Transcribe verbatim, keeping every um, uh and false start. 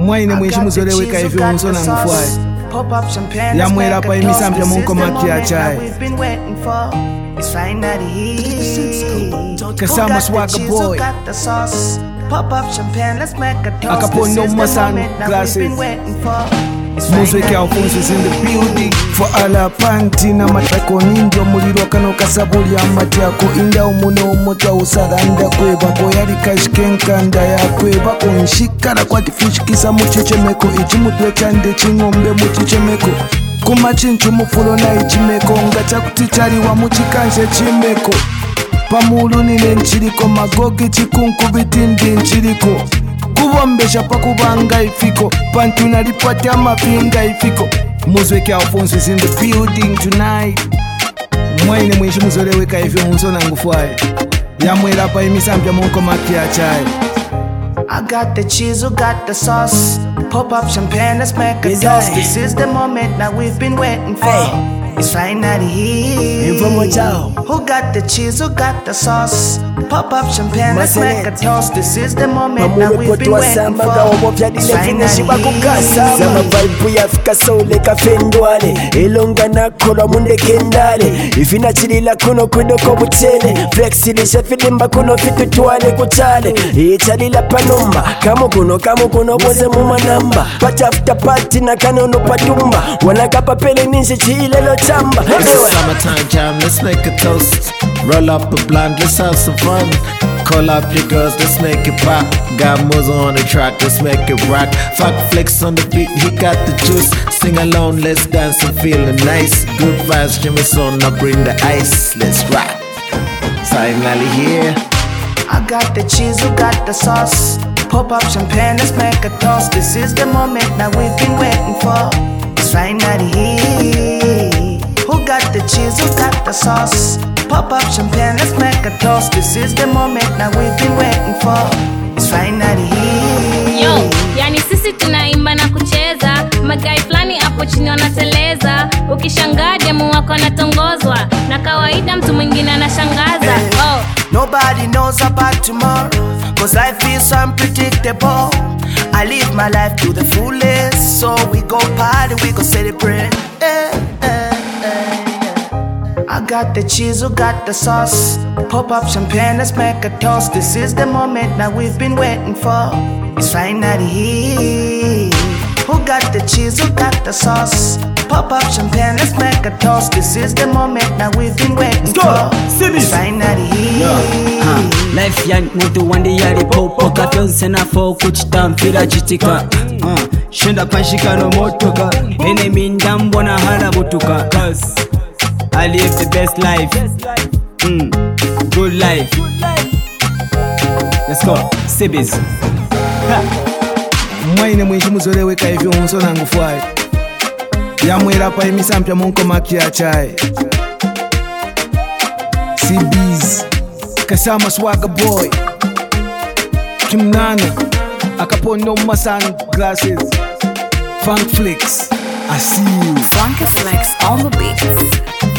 Mwaine mwishi muzoleweka hivyo unsona ngufwaye. Ya mwera pa imisampya munko makia chai. Kasama swagger boy. Akapono masan glasses. Music Alphonse is in the building. For ala panti na matako ninjo muliro kano kasabuli amati yako inda umune umota usaranda kweba boyari kashkenka nda ya kweba unshikara kwa tifishikisa muchichemeko ichimutwe chande chingombe muchichemeko kumachinchu mufulo na ichimeko ngacha kutichari wa muchikanshe chimeko pamulu nine nchiriko magogi chikunku bitindi nchiriko kubombesha pakubanga ifiko pantu nalipati amapinga ifiko. Music Alphonse is in the building tonight. Mwaine mwishi muzoleweka hivyo unsona ngufwaye. Ya mwera pa imisampya munko makia chai. I got the cheese, who got the sauce. Pop up champagne, let's make a toast. This is the moment that we've been waiting for. Hey. It's finally here. Who got the cheese, who got the sauce? Pop up champagne, let's make a toast. This is the moment that we've been waiting for. It's finally here. Zama vibe yafika soule kafendwale Elonga na kola munde kendale Ifina chilila kuno kudoko buchele Flexilisha filimba kuno fitutwale kuchale Ichalila panumba Kamu kuno kamu kuno boze muma namba Pata after party na kanono patumba Wanaka papele ninshi chile lo chamba. It's a summertime jam, let's make a toast. Roll up a blunt, let's have some fun. Call up your girls, let's make it pop. Got Mozo on the track, let's make it rock. Fuck Flex on the beat, he got the juice. Sing along, let's dance and feeling nice. Good vibes, Jimmy Son, now bring the ice. Let's rock. Finally here. I got the cheese, who got the sauce? Pop up champagne, let's make a toast. This is the moment that we've been waiting for. It's finally here. Who got the cheese, who got the sauce? Pop up champagne, let's make a toast. This is the moment that we've been waiting for. It's finally here. Yo, yani sisi tunaimba na kucheza. Magai flani hapo chini wanateleza. Ukishangaa demu wako anatongozwa. Na kawaida mtu mwingine anashangaza. Oh. Nobody knows about tomorrow, cause life is unpredictable. I live my life to the fullest, so we go party, we go celebrate. Eh, eh, eh, yeah. I got the cheese, who got the sauce? Pop up champagne, let's make a toast. This is the moment that we've been waiting for. It's finally here. Who got the cheese, who got the sauce? Pop up champagne, let's make a toast. This is the moment that we've been waiting for. It's finally here. uh, Life young mutu wandi yari popo Kafyonse na fo kuchitamfira chitika uh, Shenda panshika no motoka Enemy ndambona harabutuka Cause I live the best life mm, Good life Let's go, Sibis. Mwaine mwishi muzoleweka hivyo unsona ngufwaye. Ya mwera pa imisampya munko makia chai. C B's Kasama swagger boy. Kimnana Akapono masan glasses. Funk Flex, I see you. Funk Flex on the beats.